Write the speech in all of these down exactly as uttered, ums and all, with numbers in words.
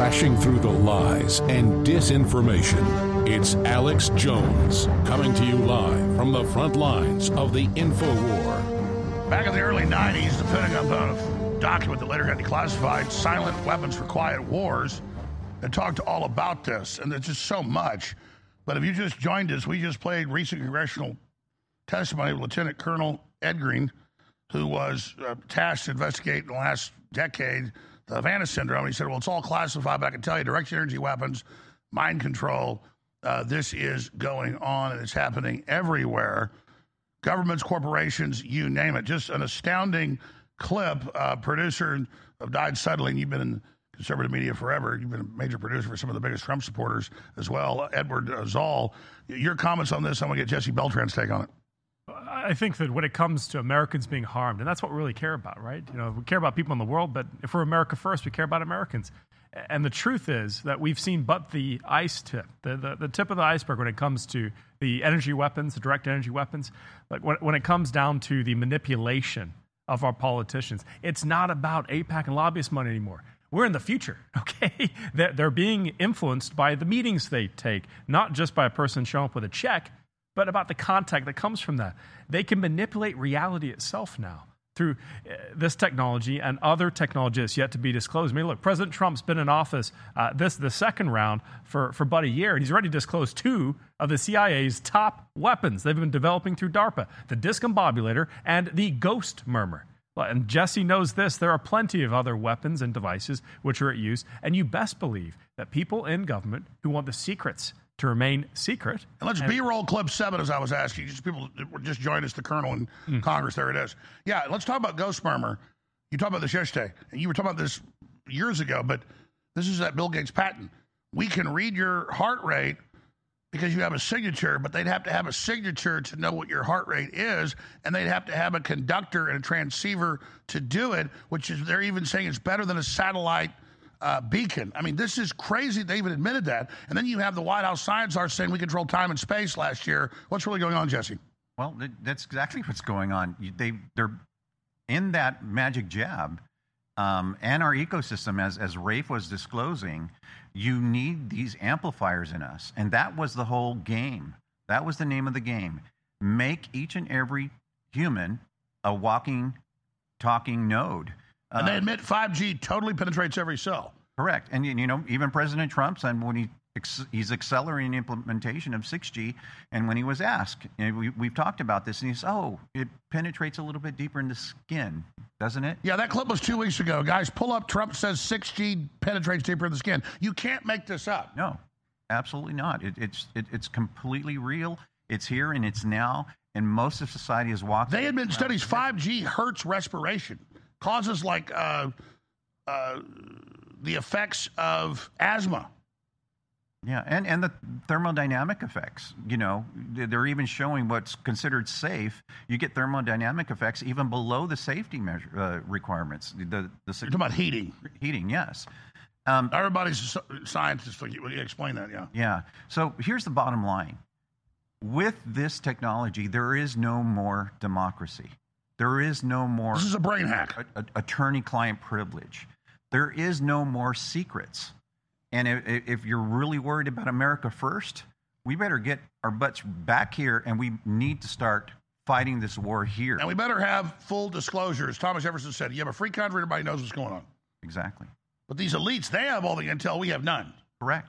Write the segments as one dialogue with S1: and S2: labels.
S1: crashing through the lies and disinformation. It's Alex Jones coming to you live from the front lines of the info war.
S2: Back in the early nineties, the Pentagon put out a document that later got declassified, Silent Weapons for Quiet Wars, that talked all about this, and there's just so much. But if you just joined us, we just played recent congressional testimony of Lieutenant Colonel Ed Green, who was uh, tasked to investigate in the last decade the Havana Syndrome. He said, well, it's all classified, but I can tell you direct energy weapons, mind control, uh, this is going on, and it's happening everywhere. Governments, corporations, you name it. Just an astounding clip. Uh, producer of Died Suddenly, and you've been in conservative media forever. You've been a major producer for some of the biggest Trump supporters as well. Edward uh, Zoll, your comments on this, I'm going to get Jesse Beltran's take on it.
S3: I think that when it comes to Americans being harmed, and that's what we really care about, right? You know, we care about people in the world, but if we're America first, we care about Americans. And the truth is that we've seen but the ice tip, the, the, the tip of the iceberg when it comes to the energy weapons, the direct energy weapons. Like when, when it comes down to the manipulation of our politicians, it's not about AIPAC and lobbyist money anymore. We're in the future, okay? They're, they're being influenced by the meetings they take, not just by a person showing up with a check, but about the contact that comes from that. They can manipulate reality itself now through uh, this technology and other technology that's yet to be disclosed. I mean, look, President Trump's been in office uh, this the second round for, for about a year, and he's already disclosed two of the C I A's top weapons they've been developing through DARPA, the discombobulator and the ghost murmur. And Jesse knows this. There are plenty of other weapons and devices which are at use, and you best believe that people in government who want the secrets to remain secret.
S2: And let's and, B-roll clip seven, as I was asking. Just people just joined us, the Colonel in mm. Congress. There it is. Yeah, let's talk about ghost murmur. You talk about the Sheshte, and you were talking about this years ago, but this is that Bill Gates patent. We can read your heart rate because you have a signature, but they'd have to have a signature to know what your heart rate is, and they'd have to have a conductor and a transceiver to do it, which is, they're even saying it's better than a satellite uh, beacon. I mean, this is crazy. They even admitted that. And then you have the White House science czar saying we control time and space last year. What's really going on, Jesse?
S4: Well, that's exactly what's going on. They, they're in that magic jab, um, and our ecosystem, as, as Rafe was disclosing, you need these amplifiers in us. And that was the whole game. That was the name of the game. Make each and every human a walking, talking node.
S2: And they admit five G totally penetrates every cell.
S4: Correct. And, you know, even President Trump said when he he's accelerating implementation of six G, and when he was asked, you know, we, we've talked about this, and he says, oh, it penetrates a little bit deeper in the skin, doesn't it?
S2: Yeah, that clip was two weeks ago. Guys, pull up, Trump says six G penetrates deeper in the skin. You can't make this up.
S4: No, absolutely not. It, it's it, it's completely real. It's here, and it's now, and most of society is walking.
S2: They admit in studies five G hurts respiration, causes like uh, uh, the effects of asthma.
S4: Yeah, and, and the thermodynamic effects, you know, they're even showing what's considered safe. You get thermodynamic effects even below the safety measure uh, requirements. The, the,
S2: You're talking about heating.
S4: Heating, yes. Um,
S2: Everybody's a scientist. Explain that, yeah.
S4: Yeah. So here's the bottom line. With this technology, there is no more democracy. There is no more...
S2: This is a brain hack.
S4: A, a, attorney-client privilege. There is no more secrets. And if, if you're really worried about America first, we better get our butts back here, and we need to start fighting this war here.
S2: And we better have full disclosures. Thomas Jefferson said, you have a free country, everybody knows what's going on.
S4: Exactly.
S2: But these elites, they have all the intel, we have none.
S4: Correct.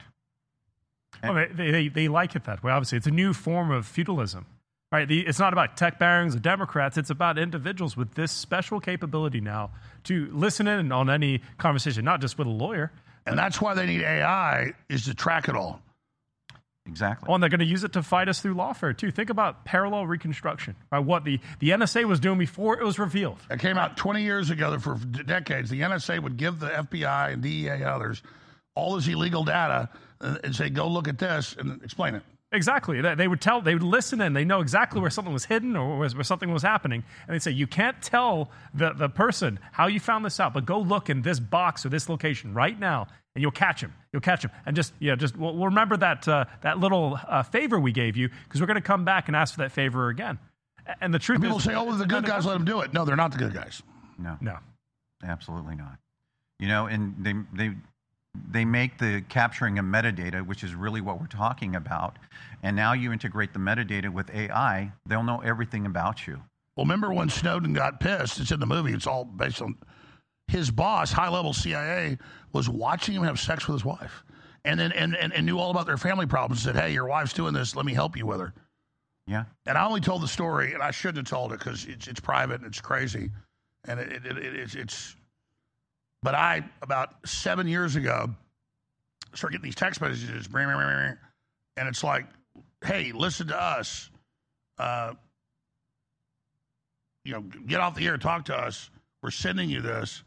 S3: Well, they, they, they like it that way, obviously. It's a new form of feudalism. Right? The, it's not about tech barons or Democrats. It's about individuals with this special capability now to listen in on any conversation, not just with a lawyer.
S2: And that's why they need A I, is to track it all.
S4: Exactly.
S3: Oh, and they're going to use it to fight us through lawfare, too. Think about parallel reconstruction, right? What the, the N S A was doing before it was revealed.
S2: It came out twenty years ago that for decades, the N S A would give the F B I and D E A and others all this illegal data and say, go look at this and explain it.
S3: Exactly. They would tell, they would listen in. They know exactly where something was hidden or where something was happening. And they'd say, you can't tell the, the person how you found this out, but go look in this box or this location right now, and you'll catch him. You'll catch him. And just, yeah, just we'll, we'll remember that uh, that little uh, favor we gave you, because we're going to come back and ask for that favor again. And the truth
S2: and
S3: is...
S2: People say, oh, the good guys let them do it. No, they're not the good guys.
S4: No.
S3: No.
S4: Absolutely not. You know, and they... they they make the capturing of metadata, which is really what we're talking about, and now you integrate the metadata with A I, they'll know everything about you.
S2: Well, remember when Snowden got pissed? It's in the movie. It's all based on his boss, high-level C I A, was watching him have sex with his wife, and then and, and, and knew all about their family problems. Said, "Hey, your wife's doing this. Let me help you with her."
S4: Yeah.
S2: And I only told the story, and I shouldn't have told it because it's it's private and it's crazy, and it, it, it, it it's it's. But I about seven years ago started getting these text messages, and it's like, "Hey, listen to us. Uh, you know, get off the air, talk to us. We're sending you this."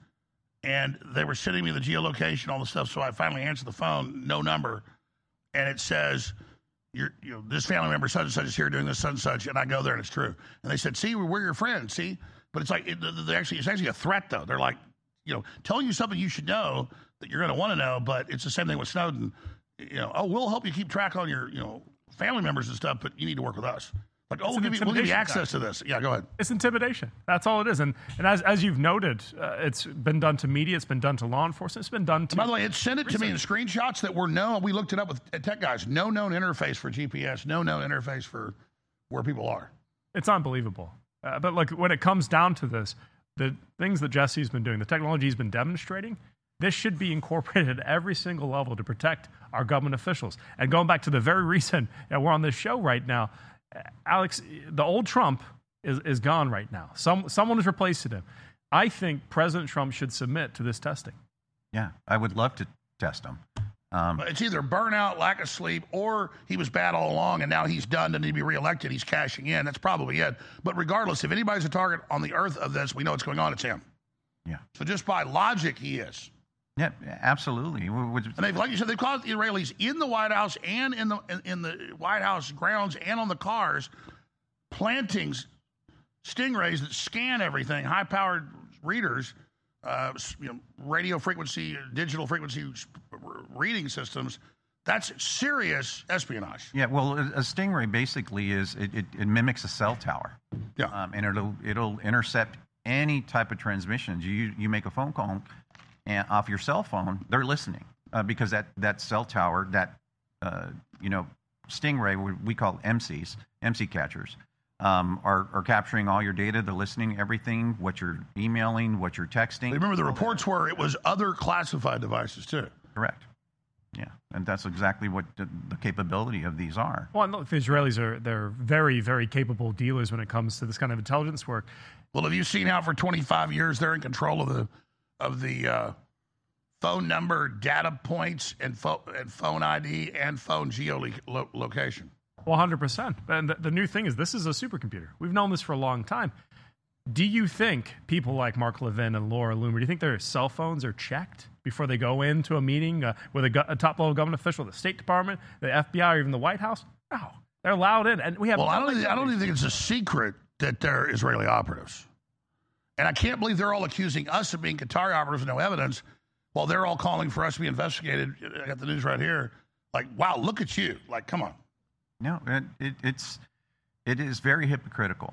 S2: And they were sending me the geolocation, all the stuff. So I finally answered the phone, no number, and it says, You're, you know, this family member such and such is here doing this such and such, and I go there and it's true. And they said, "See, we're your friends." See, but it's like it, they actually it's actually a threat though. They're like, you know, telling you something you should know that you're going to want to know. But it's the same thing with Snowden. You know, oh, we'll help you keep track on your you know family members and stuff, but you need to work with us. Like, oh, we'll give, you, we'll give you access to this. Yeah, go ahead.
S3: It's intimidation. That's all it is. And and as as you've noted, uh, it's been done to media. It's been done to law enforcement. It's been done to.
S2: And by the way, it sent it research. to me in screenshots that were known. We looked it up with tech guys. No known interface for G P S. No known interface for where people are.
S3: It's unbelievable. Uh, but like when it comes down to this, the things that Jesse's been doing, the technology he's been demonstrating, this should be incorporated at every single level to protect our government officials. And going back to the very reason that we're on this show right now. Alex, the old Trump is, is gone right now. Some someone has replaced him. I think President Trump should submit to this testing.
S4: Yeah, I would love to test him. Um,
S2: it's either burnout, lack of sleep, or he was bad all along and now he's done and need to be reelected. He's cashing in. That's probably it. But regardless, if anybody's a target on the earth of this, we know what's going on. It's him.
S4: Yeah.
S2: So just by logic, he is.
S4: Yeah, absolutely.
S2: And they've, like you said, they've caught the Israelis in the White House and in the in, in the White House grounds and on the cars, planting stingrays that scan everything, high-powered readers, uh, you know, radio frequency, digital frequency reading systems. That's serious espionage.
S4: Yeah, well, a stingray basically is it, it, it mimics a cell tower.
S2: Yeah,
S4: um, and it'll it'll intercept any type of transmissions. You you make a phone call. And off your cell phone, they're listening uh, because that, that cell tower, that uh, you know, stingray, we, we call M Cs, M C catchers, um, are, are capturing all your data. They're listening everything, what you're emailing, what you're texting.
S2: Remember, the reports were it was other classified devices too.
S4: Correct. Yeah, and that's exactly what the, the capability of these are.
S3: Well, look, the Israelis are they're very, very capable dealers when it comes to this kind of intelligence work.
S2: Well, have you seen how for twenty-five years they're in control of the of the uh, phone number, data points, and, fo- and phone I D and phone geolocation?
S3: Well, one hundred percent. And the, the new thing is this is a supercomputer. We've known this for a long time. Do you think people like Mark Levin and Laura Loomer, do you think their cell phones are checked before they go into a meeting uh, with a, go- a top-level government official, the State Department, the F B I, or even the White House? No. They're allowed in. And we have.
S2: Well, I don't, think, I don't even think it's a secret that they're Israeli operatives. And I can't believe they're all accusing us of being Qatari operatives with no evidence while they're all calling for us to be investigated. I got the news right here. Like, wow, look at you. Like, come on.
S4: No, it, it, it's, it is very hypocritical.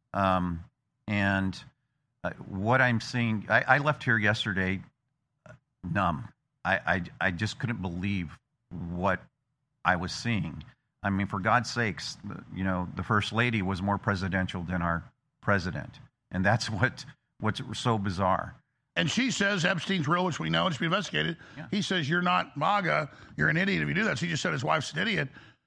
S4: Um, and uh, what I'm seeing, I, I left here yesterday numb. I, I, I just couldn't believe what I was seeing. I mean, for God's sakes, you know, the First Lady was more presidential than our president. And that's what what's so bizarre.
S2: And she says Epstein's real, which we know, it's been investigated. Yeah. He says, you're not MAGA, you're an idiot if you do that. So he just said his wife's an idiot.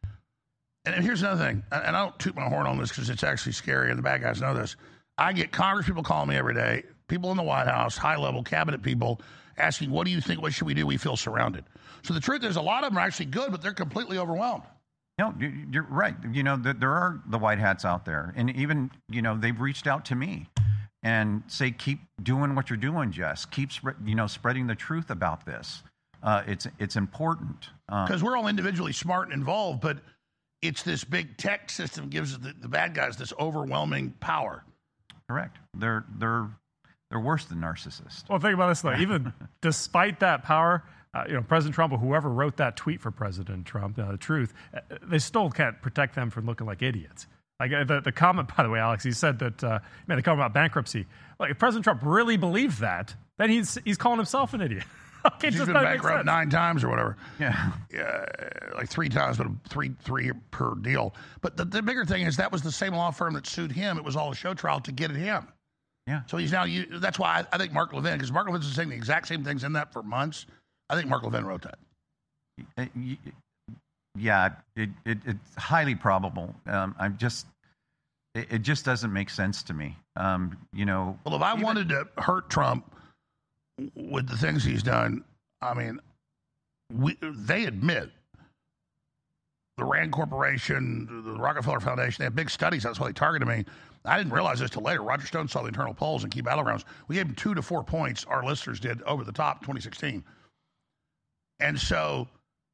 S2: And here's another thing, and I don't toot my horn on this because it's actually scary and the bad guys know this. I get Congress people calling me every day, people in the White House, high-level cabinet people, asking, what do you think, what should we do? We feel surrounded. So the truth is a lot of them are actually good, but they're completely overwhelmed.
S4: No, you're right. You know, there are the white hats out there. And even, you know, they've reached out to me and say, keep doing what you're doing, Jess. Keep, you know, spreading the truth about this. Uh, it's it's important.
S2: Because um, we're all individually smart and involved, but it's this big tech system gives the, the bad guys this overwhelming power.
S4: Correct. They're, they're, they're worse than narcissists.
S3: Well, think about this, though. Even despite that power, Uh, you know, President Trump or whoever wrote that tweet for President Trump, uh, the truth, uh, they still can't protect them from looking like idiots. Like uh, the, the comment, by the way, Alex, he said that, uh, man, the comment about bankruptcy. Like, if President Trump really believed that, then he's he's calling himself an idiot. Okay,
S2: She's
S3: just
S2: been
S3: doesn't make
S2: bankrupt
S3: sense.
S2: nine times or whatever.
S4: Yeah.
S2: Yeah, like three times, but three three per deal. But the, the bigger thing is that was the same law firm that sued him. It was all a show trial to get at him.
S4: Yeah.
S2: So he's now, you, that's why I, I think Mark Levin, because Mark Levin's been saying the exact same things in that for months. I think Mark Levin wrote that.
S4: Uh, y- Yeah, it, it, it's highly probable. Um, I'm just, it, it just doesn't make sense to me. Um, you know.
S2: Well, if I
S4: even-
S2: wanted to hurt Trump with the things he's done, I mean, we, they admit the Rand Corporation, the Rockefeller Foundation, they have big studies. That's why they targeted me. I didn't realize this till later. Roger Stone saw the internal polls and key battlegrounds. We gave him two to four points. Our listeners did over the top twenty sixteen. And so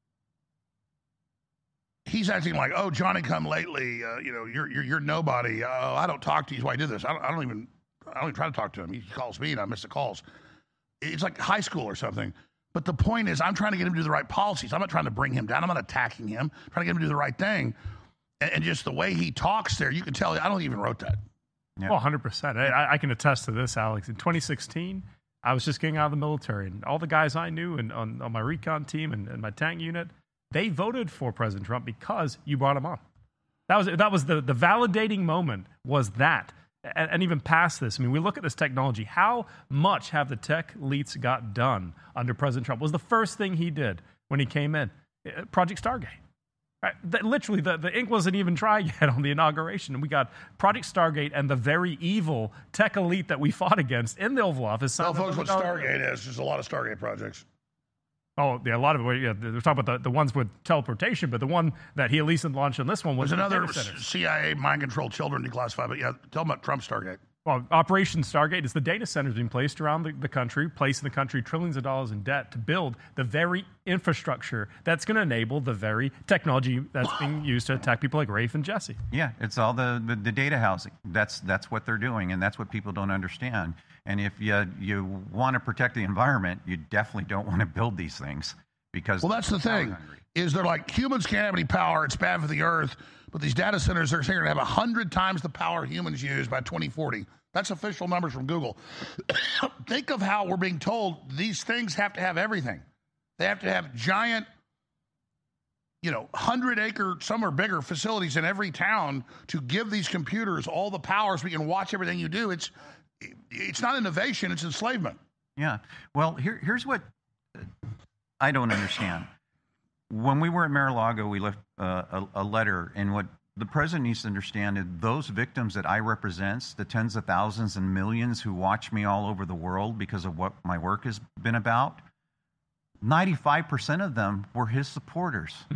S2: he's acting like, oh, Johnny come lately, uh, you know, you're, you're, you're nobody. Uh, I don't talk to you. That's why I do this. I don't, I don't even, I don't even try to talk to him. He calls me and I miss the calls. It's like high school or something. But the point is, I'm trying to get him to do the right policies. I'm not trying to bring him down. I'm not attacking him. I'm trying to get him to do the right thing. And, and just the way he talks there, you can tell, I don't even wrote that.
S4: Yeah.
S3: Well, one hundred percent. I, I can attest to this, Alex. In twenty sixteen, I was just getting out of the military, and all the guys I knew and on, on my recon team and, and my tank unit, they voted for President Trump because you brought him on. That was that was the, the validating moment was that. And, and even past this, I mean, we look at this technology. How much have the tech elites got done under President Trump? Was the first thing he did when he came in. Project Stargate. Right? That, literally, the, the ink wasn't even dry yet on the inauguration. And we got Project Stargate and the very evil tech elite that we fought against in the Oval Office.
S2: Tell folks what Stargate is. There's a lot of Stargate projects.
S3: Oh, yeah, a lot of it. Yeah, they're talking about the, the ones with teleportation, but the one that he at least launched on this one was
S2: There's another
S3: data centers.
S2: C I A mind-controlled children declassified. But yeah, tell them about Trump Stargate.
S3: Well, Operation Stargate is the data centers being placed around the, the country, placed in the country trillions of dollars in debt to build the very infrastructure that's going to enable the very technology that's being used to attack people like Rafe and Jesse.
S4: Yeah, it's all the, the, the data housing. That's that's what they're doing, and that's what people don't understand. And if you you want to protect the environment, you definitely don't want to build these things because
S2: well, that's the thing is they're like humans can't have any power. It's bad for the earth. But these data centers are saying they're going to have one hundred times the power humans use by twenty forty. That's official numbers from Google. Think of how we're being told these things have to have everything. They have to have giant, you know, one hundred acre, some are bigger facilities in every town to give these computers all the power so we can watch everything you do. It's it's not innovation, it's enslavement.
S4: Yeah. Well, here, here's what I don't understand. When we were at Mar-a-Lago, we left uh, a, a letter, and what the president needs to understand is those victims that I represent, the tens of thousands and millions who watch me all over the world because of what my work has been about, ninety-five percent of them were his supporters. Hmm.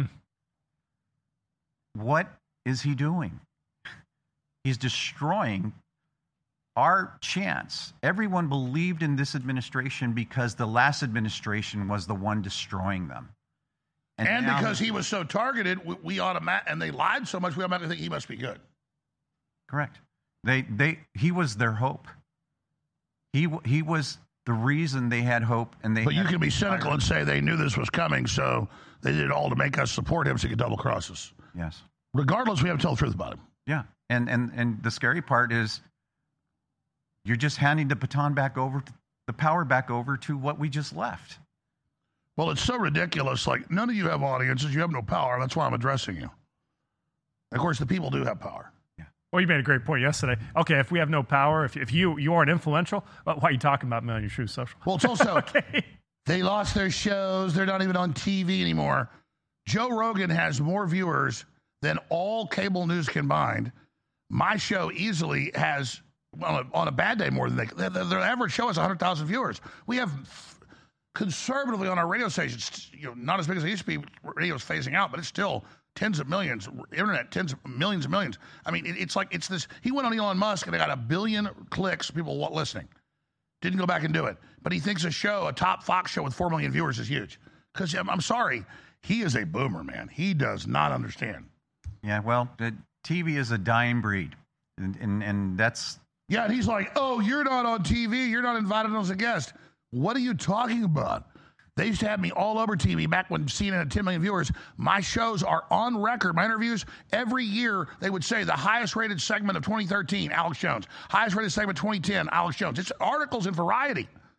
S4: What is he doing? He's destroying our chance. Everyone believed in this administration because the last administration was the one destroying them.
S2: And, and because he was so targeted, we, we automatic and they lied so much, we automatically think he must be good.
S4: Correct. They they he was their hope. He he was the reason they had hope, and they.
S2: But you can be cynical and say they knew this was coming, so they did it all to make us support him so he could double cross us.
S4: Yes.
S2: Regardless, we have to tell the truth about him.
S4: Yeah, and and and the scary part is, you're just handing the baton back over, to, the power back over to what we just left.
S2: Well, it's so ridiculous. Like, none of you have audiences. You have no power. That's why I'm addressing you. Of course, the people do have power.
S3: Yeah. Well, you made a great point yesterday. Okay, if we have no power, if, if you, you aren't influential, well, why are you talking about me on your Truth Social?
S2: Well, it's also,
S3: okay.
S2: They lost their shows. They're not even on T V anymore. Joe Rogan has more viewers than all cable news combined. My show easily has, well, on a bad day, more than they. Their, their average show has one hundred thousand viewers. We have... conservatively on our radio stations, you know, not as big as it used to be. Radio's phasing out, but it's still tens of millions. Internet, tens of millions and millions. I mean, it, it's like it's this. He went on Elon Musk and they got a billion clicks. People listening. Didn't go back and do it, but he thinks a show, a top Fox show with four million viewers, is huge. Because I'm, I'm sorry, he is a boomer, man. He does not understand.
S4: Yeah, well, the T V is a dying breed, and and, and that's.
S2: Yeah, and he's like, oh, you're not on T V. You're not invited as a guest. What are you talking about? They used to have me all over T V back when C N N had ten million viewers. My shows are on record. My interviews, every year, they would say the highest rated segment of twenty thirteen, Alex Jones. Highest rated segment twenty ten, Alex Jones. It's articles in Variety.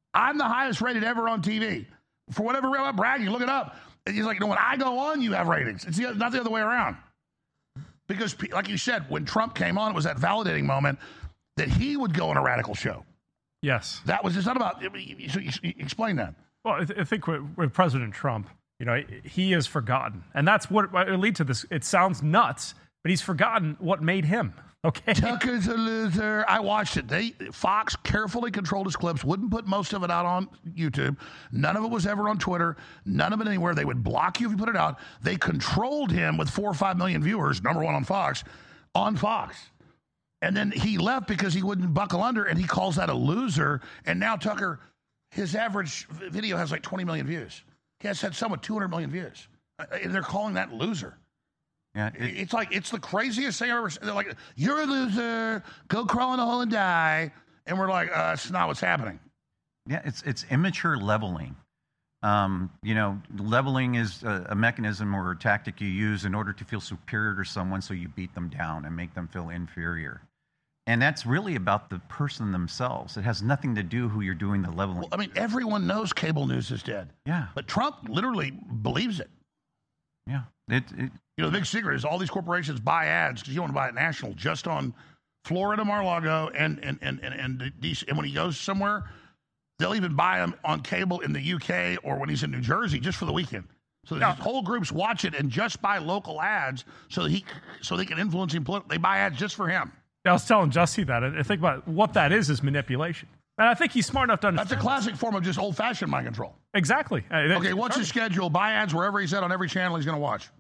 S2: I'm the highest rated ever on T V. For whatever reason, I'm bragging, look it up. And he's like, no, when I go on, you have ratings. It's the, not the other way around. Because, like you said, when Trump came on, it was that validating moment that he would go on a radical show.
S3: Yes.
S2: That was, it's not about, so explain that.
S3: Well, I, th- I think with, with President Trump, you know, he is forgotten. And that's what it lead to this. It sounds nuts, but he's forgotten what made him. Okay.
S2: Tucker's a loser. I watched it. They Fox carefully controlled his clips, wouldn't put most of it out on YouTube. None of it was ever on Twitter. None of it anywhere. They would block you if you put it out. They controlled him with four or five million viewers, number one on Fox, on Fox. And then he left because he wouldn't buckle under, and he calls that a loser. And now Tucker, his average video has like twenty million views. He has had some with two hundred million views. And they're calling that loser. Yeah, it, it's like, it's the craziest thing I've ever seen. They're like, you're a loser, go crawl in a hole and die. And we're like, uh, that's not what's happening.
S4: Yeah, it's it's immature leveling. Um, you know, leveling is a, a mechanism or a tactic you use in order to feel superior to someone, so you beat them down and make them feel inferior. And that's really about the person themselves. It has nothing to do who you're doing the leveling.
S2: Well, I mean, everyone knows cable news is dead.
S4: Yeah.
S2: But Trump literally believes it.
S4: Yeah. It, it,
S2: you know, the big secret is all these corporations buy ads because you want to buy it national just on Florida, Mar-a-Lago, and and and and and, D C. And when he goes somewhere, they'll even buy them on cable in the U K or when he's in New Jersey just for the weekend. So these whole groups watch it and just buy local ads so that he so they can influence him. They buy ads just for him.
S3: I was telling Jesse that. I think about what that is is manipulation. And I think he's smart enough to understand.
S2: That's a classic form of just old-fashioned mind control.
S3: Exactly.
S2: Okay, what's his schedule? Buy ads wherever he's at on every channel he's going to watch.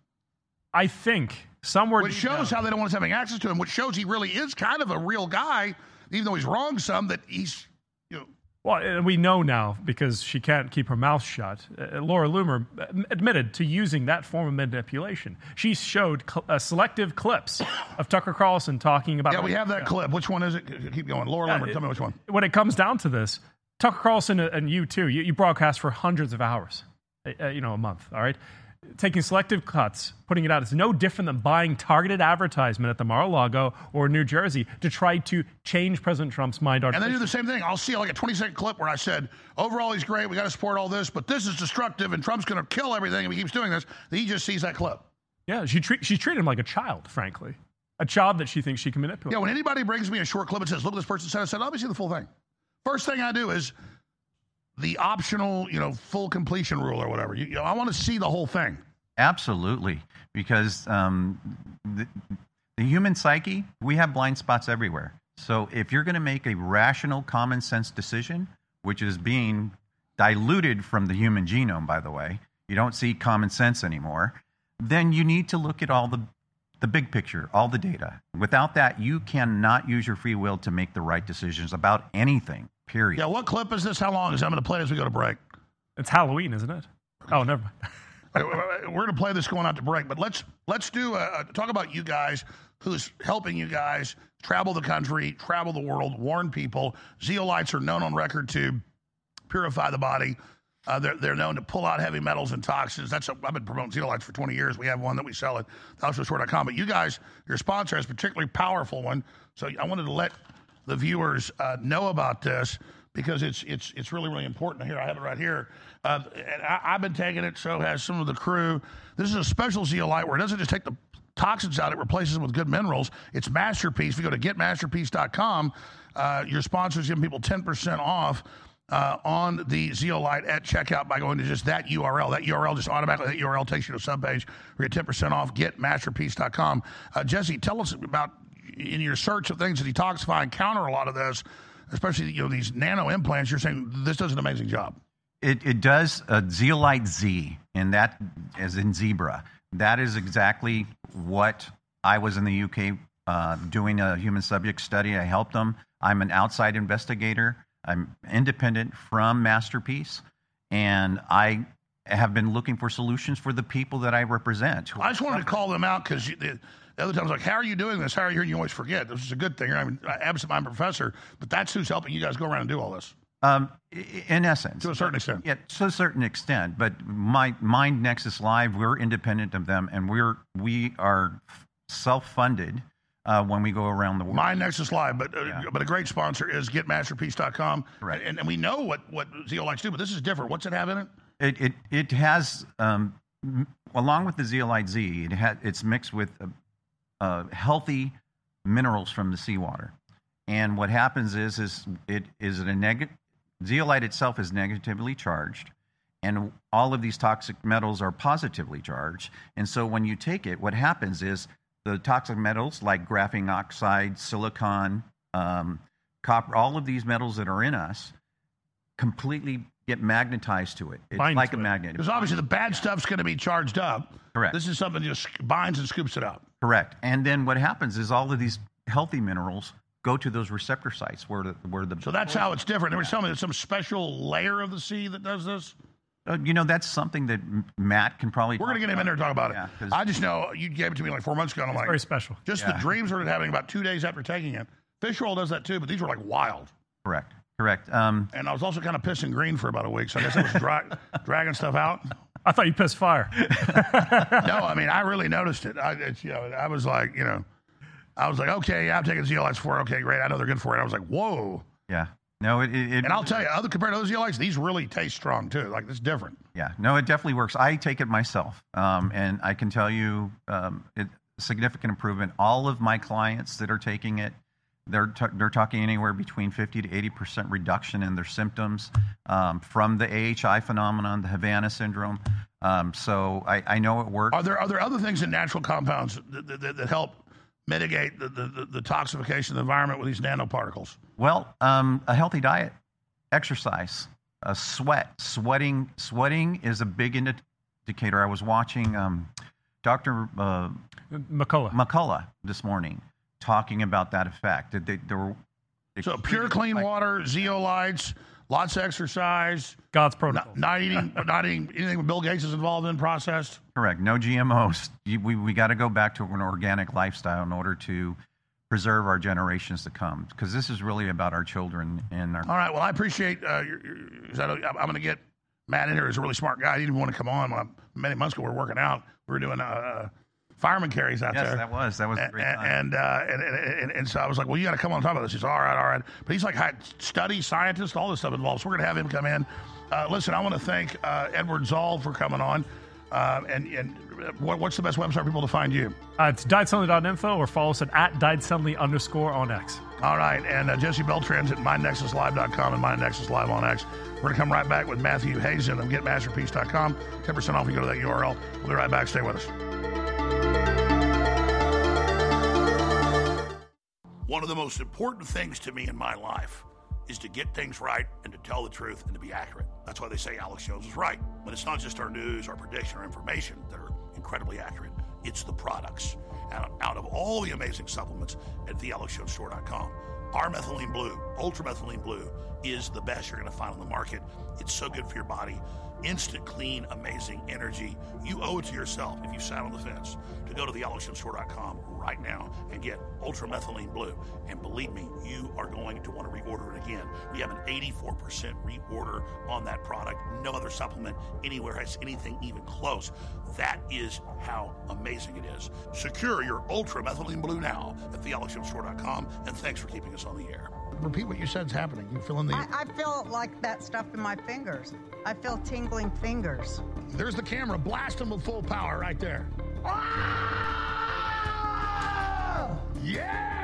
S3: I think somewhere.
S2: Which shows how they don't want us having access to him, which shows he really is kind of a real guy, even though he's wrong some, that he's, you know.
S3: Well, we know now because she can't keep her mouth shut. Uh, Laura Loomer admitted to using that form of manipulation. She showed cl- uh, selective clips of Tucker Carlson talking about.
S2: Yeah, we have that yeah. clip. Which one is it? Keep going. Laura yeah, Loomer, it, tell me which one.
S3: When it comes down to this, Tucker Carlson and you too, you, you broadcast for hundreds of hours, uh, you know, a month, all right? Taking selective cuts, putting it out, it's no different than buying targeted advertisement at the Mar-a-Lago or New Jersey to try to change President Trump's mind.
S2: And they do the same thing. I'll see like a twenty-second clip where I said, overall he's great, we got to support all this, but this is destructive and Trump's going to kill everything if he keeps doing this. He just sees that clip.
S3: Yeah, she treat, she's treated him like a child, frankly. A child that she thinks she can manipulate.
S2: Yeah, when anybody brings me a short clip and says, look, this person said, I said, let me see the full thing. First thing I do is the optional, you know, full completion rule or whatever. You, you know, I want to see the whole thing.
S4: Absolutely, because um, the, the human psyche, we have blind spots everywhere. So if you're going to make a rational, common sense decision, which is being diluted from the human genome, by the way, you don't see common sense anymore, then you need to look at all the, the big picture, all the data. Without that, you cannot use your free will to make the right decisions about anything, period.
S2: Yeah, what clip is this? How long is it? I'm going to play it as we go to break.
S3: It's Halloween, isn't it? Oh, never mind.
S2: We're going to play this going out to break, but let's let's do a, talk about you guys, who's helping you guys travel the country, travel the world, warn people. Zeolites are known on record to purify the body. Uh, they're, they're known to pull out heavy metals and toxins. That's a, I've been promoting Zeolites for twenty years. We have one that we sell at thou shore dot com. But you guys, your sponsor has a particularly powerful one. So I wanted to let the viewers uh, know about this because it's it's it's really, really important. Here, I have it right here. Uh, and I, I've been taking it, so has some of the crew. This is a special zeolite where it doesn't just take the toxins out, it replaces them with good minerals. It's Masterpiece. If you go to get masterpiece dot com, uh, your sponsor's giving people ten percent off uh, on the zeolite at checkout by going to just that U R L. That U R L just automatically, that U R L takes you to a subpage where you get ten percent off, get masterpiece dot com. Uh, Jesse, tell us about, in your search of things that detoxify and counter a lot of this, especially, you know, these nano implants, you're saying this does an amazing job.
S4: It, it does a zeolite Z, and that as in zebra. That is exactly what I was in the U K uh, doing a human subject study. I helped them. I'm an outside investigator. I'm independent from Masterpiece, and I have been looking for solutions for the people that I represent.
S2: I just wanted to call them out because the other times, like, how are you doing this? How are you here? And you always forget. This is a good thing. I'm an absent-minded professor, but that's who's helping you guys go around and do all this.
S4: Um, in essence.
S2: To a certain extent.
S4: Yeah, to a certain extent. But my Mind Nexus Live, we're independent of them, and we're we are self-funded uh, when we go around the world.
S2: My Nexus Live, but uh,
S4: Yeah.
S2: but a great sponsor is get masterpiece dot com.
S4: Correct.
S2: And, and we know what, what zeolites do, but this is different. What's it have in it?
S4: It it, it has, um, m- along with the zeolite Z, it ha- it's mixed with uh, uh, healthy minerals from the seawater. And what happens is, is it is it a negative, zeolite itself is negatively charged, and all of these toxic metals are positively charged. And so when you take it, what happens is the toxic metals like graphene oxide, silicon, um, copper, all of these metals that are in us completely get magnetized to it. It's
S3: Bind
S4: like
S3: to
S4: a
S3: it.
S4: magnet.
S2: Because obviously the bad stuff's going to be charged up.
S4: Correct.
S2: This is something that just binds and scoops it up.
S4: Correct. And then what happens is all of these healthy minerals go to those receptor sites where the where the
S2: So that's how it's different. They were telling me there's some special layer of the sea that does this.
S4: Uh, you know, that's something that M- Matt can probably.
S2: We're going to
S4: talk
S2: get him in there and talk about
S4: Yeah,
S2: it.
S4: 'cause-
S2: I just know you gave it to me like four months ago, and I'm like,
S3: Very special.
S2: just
S4: Yeah.
S2: the dreams we're having about two days after taking it. Fish oil does that too, but these were like wild.
S4: Correct. Correct. Um,
S2: And I was also kind of pissing green for about a week, so I guess I was dra- dragging stuff out.
S3: I thought you pissed fire.
S2: No, I mean, I really noticed it. I, it's, you know, I was like, you know, I was like, okay, yeah, I'm taking zeolites for it. Okay, great. I know they're good for it. I was like, whoa.
S4: yeah. No, it. it, it
S2: And I'll tell you, other compared to those zeolites, these really taste strong too. Like, it's different.
S4: Yeah. No, it definitely works. I take it myself, um, and I can tell you, um, it significant improvement. All of my clients that are taking it, they're t- they're talking anywhere between fifty to eighty percent reduction in their symptoms um, from the A H I phenomenon, the Havana syndrome. Um, so I, I know it works.
S2: Are there are there other things in natural compounds that, that, that help mitigate the, the, the toxification of the environment with these nanoparticles?
S4: Well, um, a healthy diet, exercise, a sweat. Sweating sweating is a big indi- indicator. I was watching um, Doctor Uh,
S3: McCullough.
S4: McCullough this morning talking about that effect. That they, there were
S2: So pure clean water, zeolites, lots of exercise,
S3: God's
S2: not,
S3: protocol.
S2: not eating not eating anything Bill Gates is involved in processed.
S4: Correct. No G M Os. You, we we got to go back to an organic lifestyle in order to preserve our generations to come, because this is really about our children and our.
S2: All right. Well, I appreciate uh, your, your, is that a- I'm going to get Matt in here. He's a really smart guy. He didn't want to come on. Uh, many months ago, we were working out. We were doing uh, fireman carries out
S4: Yes,
S2: there.
S4: that was that was a
S2: And,
S4: great time.
S2: and, uh, and, and, and, and so I was like, well, you got to come on and talk about this. He's all right, all right. But he's like hi- study, scientist, all this stuff involved. So we're going to have him come in. Uh, listen, I want to thank uh, Edward Zoll for coming on. Uh, and and what, what's the best website for people to find you?
S3: Uh, it's died suddenly dot info or follow us at, at died suddenly underscore on X.
S2: All right. And uh, Jesse Beltran's at my nexus live dot com and MyNexus Live on X. We're going to come right back with Matthew Hazen of get masterpiece dot com. ten percent off if you go to that U R L. We'll be right back. Stay with us. One of the most important things to me in my life is to get things right and to tell the truth and to be accurate. That's why they say Alex Jones is right. But it's not just our news, our prediction, or information that are incredibly accurate. It's the products. And out of all the amazing supplements at the alex jones store dot com, our methylene blue, ultra methylene blue, is the best you're going to find on the market. It's so good for your body. Instant, clean, amazing energy. You owe it to yourself if you sat on the fence to go to the alex jones store dot com right now and get ultra methylene blue. And believe me, you are going to want to reorder it again. We have an eighty-four percent reorder on that product. No other supplement anywhere has anything even close. That is how amazing it is. Secure your ultra methylene blue now at the alex jones store dot com. And thanks for keeping us on the air. Repeat what you said is happening. You fill in the...
S5: I, I feel like that stuff in my fingers. I feel tingling fingers.
S2: There's the camera. Blast them with full power right there. Ah! Yeah!